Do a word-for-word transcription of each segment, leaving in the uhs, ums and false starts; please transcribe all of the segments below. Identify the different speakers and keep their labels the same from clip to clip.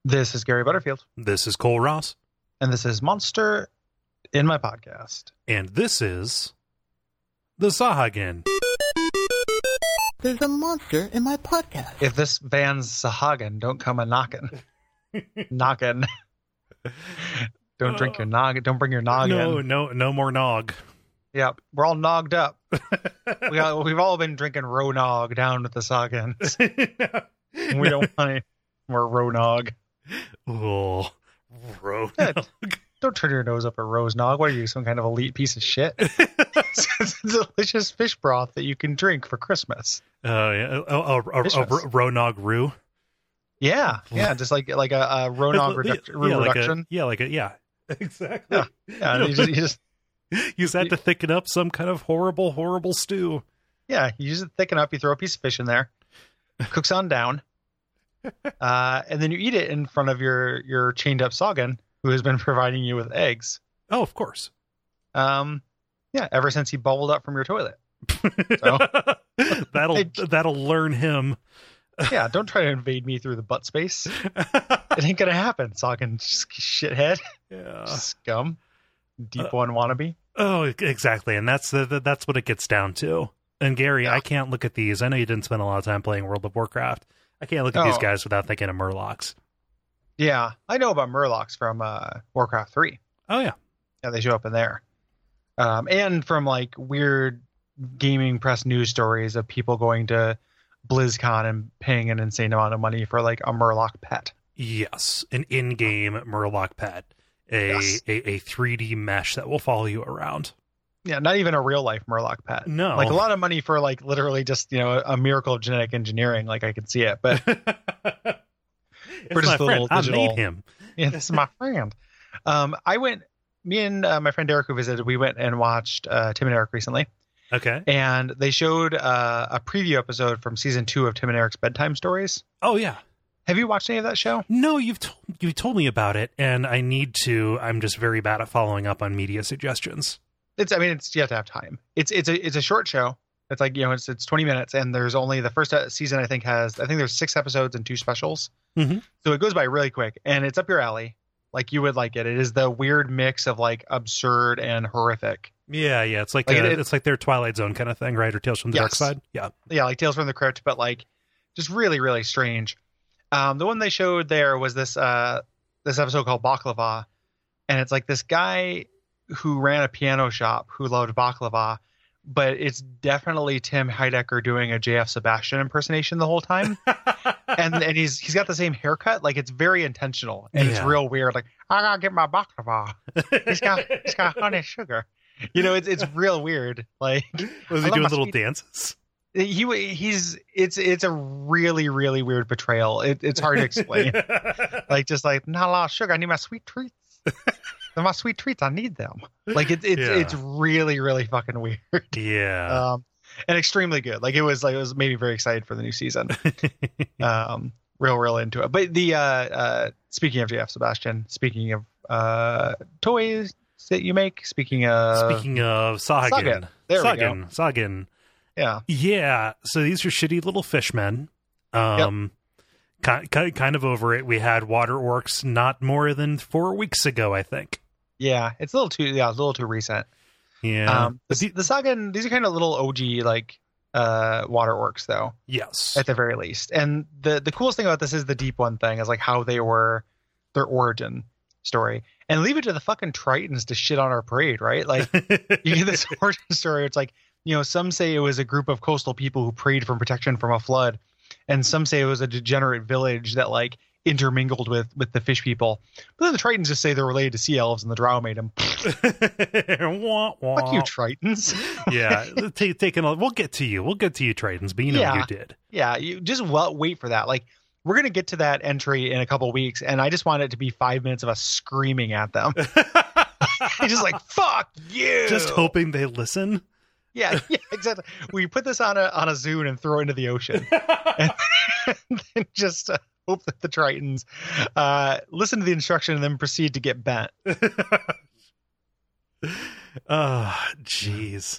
Speaker 1: This is Gary Butterfield.
Speaker 2: This is Cole Ross.
Speaker 1: And this is Monster in my podcast.
Speaker 2: And this is the Sahagin.
Speaker 3: There's a monster in my podcast.
Speaker 1: If this van's Sahagin, don't come a knocking. knocking. Don't drink your nog. Don't bring your nog
Speaker 2: No,
Speaker 1: in.
Speaker 2: no, no more nog.
Speaker 1: Yep, we're all nogged up. we got, we've all been drinking row nog down with the Sahagins. And we don't want any more row nog.
Speaker 2: Oh, row
Speaker 1: Yeah,
Speaker 2: nog.
Speaker 1: Don't turn your nose up at Rose Nog. What are you, some kind of elite piece of shit? It's a delicious fish broth that you can drink for Christmas.
Speaker 2: Oh, yeah. Oh, oh, a, a, a, a row nog roux.
Speaker 1: Yeah, yeah, just like like a, a Ronog reduc-
Speaker 2: yeah,
Speaker 1: roux
Speaker 2: like
Speaker 1: reduction.
Speaker 2: A, yeah, like a yeah, exactly.
Speaker 1: Yeah, yeah, you just, you just
Speaker 2: Use that to thicken up some kind of horrible, horrible stew.
Speaker 1: yeah, you use it thicken up. You throw a piece of fish in there, cooks on down, uh, and then you eat it in front of your your chained up Sahagin, who has been providing you with eggs.
Speaker 2: Oh, of course.
Speaker 1: Um, yeah, ever since he bubbled up from your toilet. So,
Speaker 2: that'll
Speaker 1: I-
Speaker 2: that'll learn him.
Speaker 1: yeah, don't try to invade me through the butt space. It ain't gonna happen, Sahagin shithead,
Speaker 2: Yeah.
Speaker 1: scum, deep
Speaker 2: Uh,
Speaker 1: one wannabe.
Speaker 2: Oh, exactly, and that's the, the that's what it gets down to. And Gary,
Speaker 1: Yeah.
Speaker 2: I can't look at these. I know you didn't spend a lot of time playing World of Warcraft. I can't look at these
Speaker 1: Oh.
Speaker 2: guys without thinking of Murlocs.
Speaker 1: Yeah, I know about Murlocs from uh, Warcraft three.
Speaker 2: Oh yeah,
Speaker 1: Yeah, they show up in there. Um, and from like weird gaming press news stories of people going to BlizzCon and paying an insane amount of money for like a Murloc pet.
Speaker 2: yes, an in-game Murloc pet, a,
Speaker 1: Yes.
Speaker 2: a a three D mesh that will follow you around.
Speaker 1: Yeah, not even a real life Murloc pet.
Speaker 2: No,
Speaker 1: Like a lot of money for like literally just, you know, a miracle of genetic engineering. Like I can see it, but
Speaker 2: it's
Speaker 1: we're just
Speaker 2: my
Speaker 1: a
Speaker 2: friend.
Speaker 1: little
Speaker 2: I
Speaker 1: digital-
Speaker 2: made him.
Speaker 1: yeah, this is my friend. Um, I went, me and uh, my friend Derek who visited, we went and watched uh, Tim and Eric recently.
Speaker 2: Okay.
Speaker 1: And they showed uh, a preview episode from season two of Tim and Eric's Bedtime Stories.
Speaker 2: Oh yeah.
Speaker 1: Have you watched any of that show?
Speaker 2: No, you've told you told me about it, and I need to. I'm just very bad at following up on media suggestions.
Speaker 1: It's, I mean, it's, you have to have time. It's, it's a, it's a short show. It's like, you know, it's, it's twenty minutes and there's only the first season, I think has, I think there's six episodes and two specials.
Speaker 2: Mhm.
Speaker 1: So it goes by really quick and it's up your alley. Like you would like it. It is the weird mix of like absurd and horrific.
Speaker 2: Yeah, yeah. It's like,
Speaker 1: Like,
Speaker 2: a,
Speaker 1: it-
Speaker 2: it's like their Twilight Zone kind of thing, right? Or Tales from the Dark
Speaker 1: Yes.
Speaker 2: Side. Yeah.
Speaker 1: Yeah. Like Tales from the Crypt, but like just really, really strange. Um, the one they showed there was this, uh, this episode called Baklava. And it's like this guy who ran a piano shop who loved baklava, but it's definitely Tim Heidecker doing a J F Sebastian impersonation the whole time. and and he's he's got the same haircut. Like it's very intentional and it's
Speaker 2: Yeah.
Speaker 1: real weird. Like I gotta get my baklava. He's got he's got honey sugar. You know, it's it's real weird. Like
Speaker 2: Was
Speaker 1: I
Speaker 2: he
Speaker 1: love
Speaker 2: doing
Speaker 1: my
Speaker 2: little
Speaker 1: sweet-
Speaker 2: dances?
Speaker 1: he he's it's it's a really really weird portrayal. It, it's hard to explain. Like just like not a lot of sugar. I need my sweet treats. They're my sweet treats. I need them. Like it, it's
Speaker 2: Yeah.
Speaker 1: it's really really fucking weird.
Speaker 2: Yeah.
Speaker 1: Um, and extremely good. Like it was like it was made me very excited for the new season. um, real real into it. But the uh, uh, speaking of J F Sebastian, speaking of uh, toys that you make, speaking of
Speaker 2: Speaking of Sahagin.
Speaker 1: Sahagin. There we
Speaker 2: Sahagin. Sahagin.
Speaker 1: yeah,
Speaker 2: Yeah. So these are shitty little fishmen. Um, ki- ki- kind of over it. We had water orcs not more than four weeks ago, I think.
Speaker 1: yeah, it's a little too yeah, it's a little too recent.
Speaker 2: Yeah.
Speaker 1: Um, the, the Sahagin, these are kind of little O G like uh water orcs though,
Speaker 2: yes.
Speaker 1: at the very least. And the the coolest thing about this is the deep one thing is like how they were their origin story. And leave it to the fucking Tritons to shit on our parade, right? Like you get this origin story. It's like, you know, some say it was a group of coastal people who prayed for protection from a flood, and some say it was a degenerate village that like intermingled with with the fish people. But then the Tritons just say they're related to sea elves, and the Drow made them.
Speaker 2: Wah, wah.
Speaker 1: Fuck you, Tritons.
Speaker 2: Yeah, t- taking a, we'll get to you. We'll get to you, Tritons, but you know
Speaker 1: Yeah.
Speaker 2: you did.
Speaker 1: Yeah, you just well, wait for that. Like we're gonna get to that entry in a couple weeks, and I just want it to be five minutes of us screaming at them. Just like fuck you.
Speaker 2: Just hoping they listen.
Speaker 1: Yeah, yeah, exactly. We put this on a on a Zune and throw it into the ocean, and then just uh, hope that the Tritons uh, listen to the instruction and then proceed to get bent.
Speaker 2: Oh, jeez.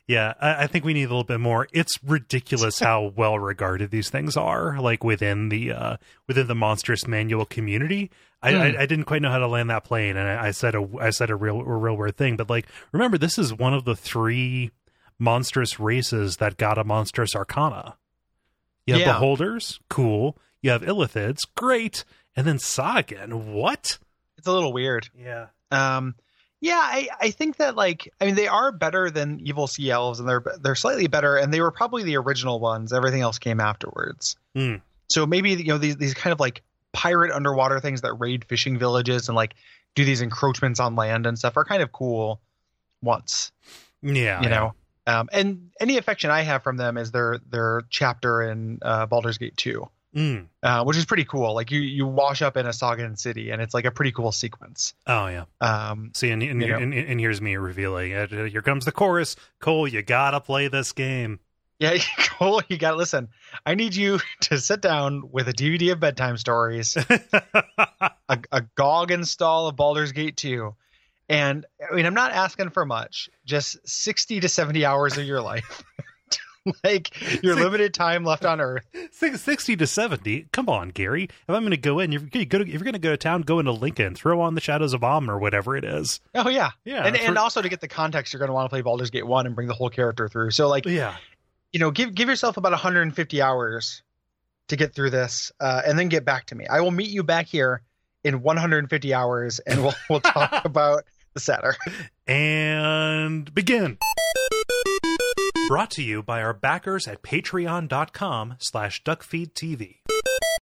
Speaker 2: Yeah, I, I think we need a little bit more. It's ridiculous how well regarded these things are, like within the uh, within the Monstrous Manual community. I, mm. I, I didn't quite know how to land that plane, and I, I said a I said a real a real weird thing. But like, remember, this is one of the three monstrous races that got a monstrous arcana. You have
Speaker 1: yeah.
Speaker 2: Beholders, cool. You have Illithids, great, and then Sagain, what?
Speaker 1: It's a little weird.
Speaker 2: Yeah.
Speaker 1: Um. Yeah, I, I think that, like, I mean, they are better than Evil Sea Elves, and they're they're slightly better, and they were probably the original ones. Everything else came afterwards.
Speaker 2: Mm.
Speaker 1: So maybe, you know, these these kind of like pirate underwater things that raid fishing villages and like do these encroachments on land and stuff are kind of cool once.
Speaker 2: Yeah.
Speaker 1: You know, um, and any affection I have from them is their their chapter in uh, Baldur's Gate two.
Speaker 2: Mm.
Speaker 1: Uh, which is pretty cool. Like you, you wash up in a Sagain city, and it's like a pretty cool sequence.
Speaker 2: Oh yeah.
Speaker 1: Um,
Speaker 2: See, and and, and, and here's me revealing. Uh, here comes the chorus. Cole, you gotta play this game.
Speaker 1: Yeah, Cole, you gotta listen. I need you to sit down with a D V D of bedtime stories, a, a G O G install of Baldur's Gate two, and I mean, I'm not asking for much. Just sixty to seventy hours of your life. Like your limited time left on Earth.
Speaker 2: sixty to seventy. Come on, Gary. If I'm going to go in, you're going to, if you're going to go to town, go into Lincoln, throw on the Shadows of Amn or whatever it is.
Speaker 1: Oh yeah,
Speaker 2: yeah.
Speaker 1: And
Speaker 2: for,
Speaker 1: and also to get the context, you're going to want to play Baldur's Gate one and bring the whole character through. So like,
Speaker 2: yeah,
Speaker 1: you know, give give yourself about one hundred fifty hours to get through this, uh, and then get back to me. I will meet you back here in one hundred fifty hours, and we'll we'll talk about the Satyr.
Speaker 2: And begin. Brought to you by our backers at patreon.com slash duckfeedtv.